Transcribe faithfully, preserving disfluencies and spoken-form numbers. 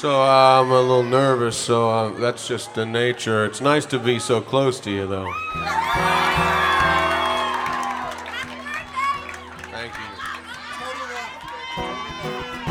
So uh, I'm a little nervous, so uh, that's just the nature. It's nice to be so close to you, though. Thank you.